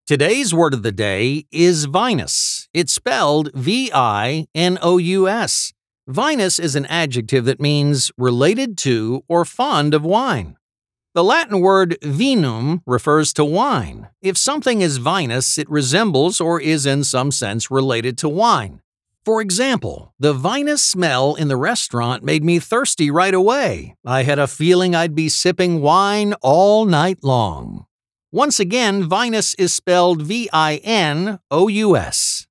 Today's word of the day is vinous. It's spelled Vinous. Vinous is an adjective that means related to or fond of wine. The Latin word vinum refers to wine. If something is vinous, it resembles or is in some sense related to wine. For example, the vinous smell in the restaurant made me thirsty right away. I had a feeling I'd be sipping wine all night long. Once again, vinous is spelled Vinous.